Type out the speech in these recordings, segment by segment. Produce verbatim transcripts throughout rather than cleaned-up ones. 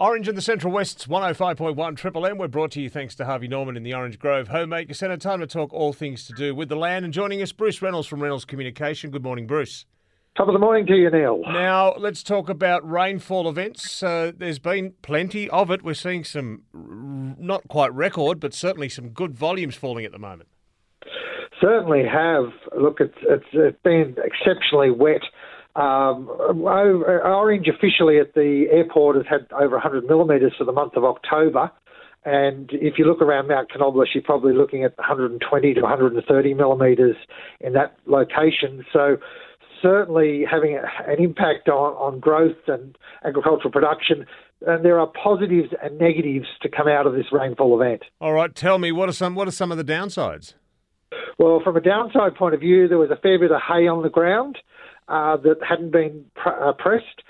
Orange in the Central West's one oh five point one Triple M. We're brought to you thanks to Harvey Norman in the Orange Grove Homemaker Centre. Time to talk all things to do with the land. And joining us, Bruce Reynolds from Reynolds Communication. Good morning, Bruce. Top of the morning to you, Neil. Now, let's talk about rainfall events. Uh, there's been plenty of it. We're seeing some, not quite record, but certainly some good volumes falling at the moment. Certainly have. Look, it's, it's, it's been exceptionally wet. Um, Orange officially at the airport has had over one hundred millimetres for the month of October. And if you look around Mount Canobolas, you're probably looking at one hundred twenty to one hundred thirty millimetres in that location. So certainly having an impact on, on growth and agricultural production. And there are positives and negatives to come out of this rainfall event. All right, tell me, what are some what are some of the downsides? Well, from a downside point of view, there was a fair bit of hay on the ground uh, that hadn't been pr- uh, pressed.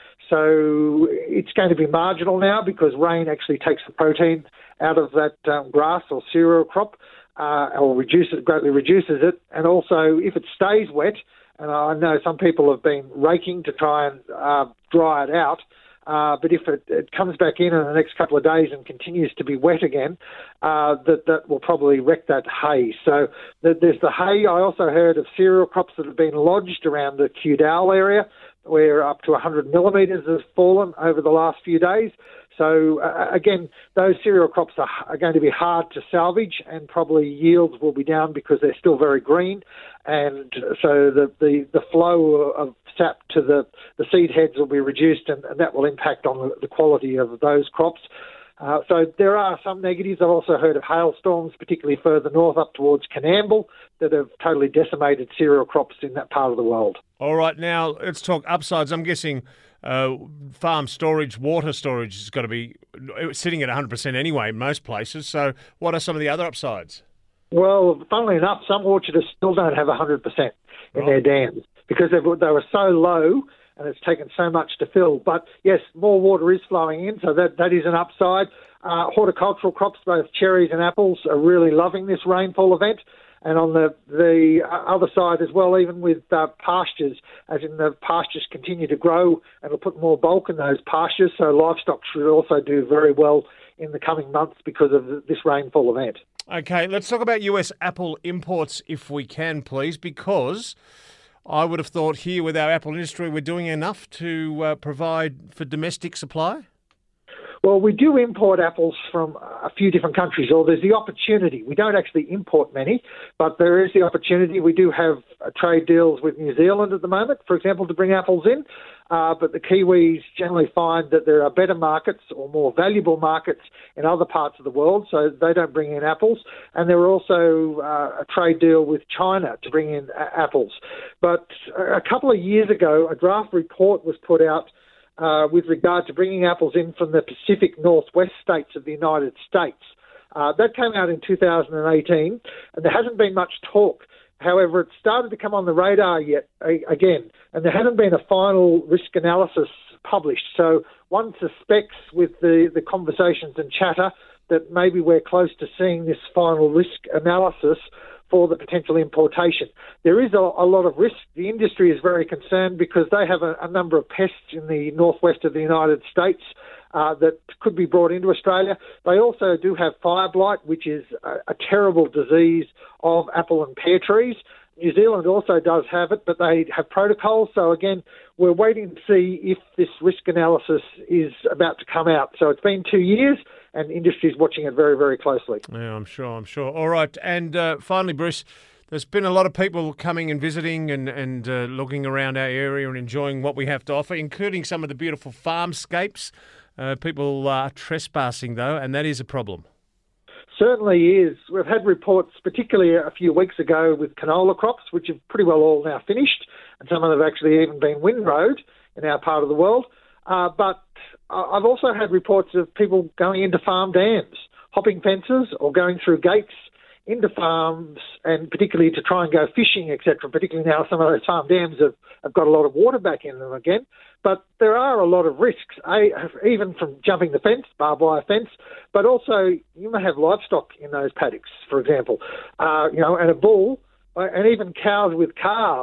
So it's going to be marginal now because rain actually takes the protein out of that um, grass or cereal crop uh, or reduces, greatly reduces it. And also, if it stays wet, and I know some people have been raking to try and uh, dry it out, Uh, but if it, it comes back in in the next couple of days and continues to be wet again, uh, that, that will probably wreck that hay. So the, there's the hay. I also heard of cereal crops that have been lodged around the Kewdale area, where up to one hundred millimetres has fallen over the last few days. So, uh, again, those cereal crops are, are going to be hard to salvage and probably yields will be down because they're still very green. And so the, the, the flow of sap to the, the seed heads will be reduced and, and that will impact on the, the quality of those crops. Uh, so there are some negatives. I've also heard of hailstorms, particularly further north up towards Canamble, that have totally decimated cereal crops in that part of the world. All right, now let's talk upsides. I'm guessing uh, farm storage, water storage has got to be sitting at one hundred percent anyway in most places. So what are some of the other upsides? Well, funnily enough, some orchards still don't have one hundred percent in right. their dams because they were so low and it's taken so much to fill. But yes, more water is flowing in, so that, that is an upside. Uh, horticultural crops, both cherries and apples, are really loving this rainfall event. And on the, the other side as well, even with uh, pastures, as in the pastures continue to grow and it'll put more bulk in those pastures, so livestock should also do very well in the coming months because of this rainfall event. Okay, let's talk about U S apple imports if we can, please, because I would have thought here with our apple industry we're doing enough to uh, provide for domestic supply. Well, we do import apples from a few different countries, or there's the opportunity. We don't actually import many, but there is the opportunity. We do have uh, trade deals with New Zealand at the moment, for example, to bring apples in. Uh, but the Kiwis generally find that there are better markets or more valuable markets in other parts of the world, so they don't bring in apples. And there are also uh, a trade deal with China to bring in a- apples. But a couple of years ago, a draft report was put out Uh, with regard to bringing apples in from the Pacific Northwest states of the United States. Uh, that came out in two thousand eighteen, and there hasn't been much talk. However, it started to come on the radar yet a- again, and there hasn't been a final risk analysis published. So one suspects with the, the conversations and chatter that maybe we're close to seeing this final risk analysis for the potential importation. There is a, a lot of risk. The industry is very concerned because they have a, a number of pests in the northwest of the United States uh, that could be brought into Australia. They also do have fire blight, which is a, a terrible disease of apple and pear trees. New Zealand also does have it, but they have protocols. So again, we're waiting to see if this risk analysis is about to come out. So it's been two years and industry is watching it very, very closely. Yeah, I'm sure, I'm sure. All right. And uh, finally, Bruce, there's been a lot of people coming and visiting and, and uh, looking around our area and enjoying what we have to offer, including some of the beautiful farmscapes. Uh, people are trespassing, though, and that is a problem. Certainly is. We've had reports, particularly a few weeks ago, with canola crops, which have pretty well all now finished, and some of them have actually even been windrowed in our part of the world. Uh, but I've also had reports of people going into farm dams, hopping fences or going through gates into farms, and particularly to try and go fishing, et cetera. Particularly now some of those farm dams have, have got a lot of water back in them again. But there are a lot of risks, even from jumping the fence, barbed wire fence, but also you may have livestock in those paddocks, for example, uh, you know, and a bull, and even cows with calves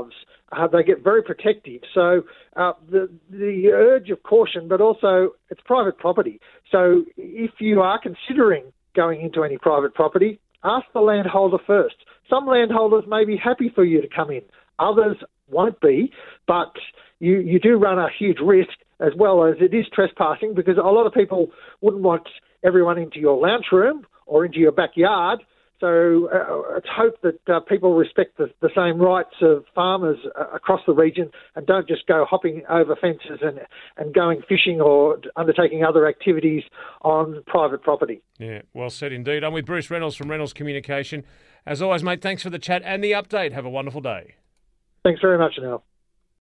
Uh, they get very protective. So uh, the the urge of caution, but also it's private property. So if you are considering going into any private property, ask the landholder first. Some landholders may be happy for you to come in. Others won't be, but you, you do run a huge risk, as well as it is trespassing, because a lot of people wouldn't want everyone into your lounge room or into your backyard. So uh, let's hope that uh, people respect the, the same rights of farmers uh, across the region and don't just go hopping over fences and, and going fishing or undertaking other activities on private property. Yeah, well said indeed. I'm with Bruce Reynolds from Reynolds Communication. As always, mate, thanks for the chat and the update. Have a wonderful day. Thanks very much, Anil.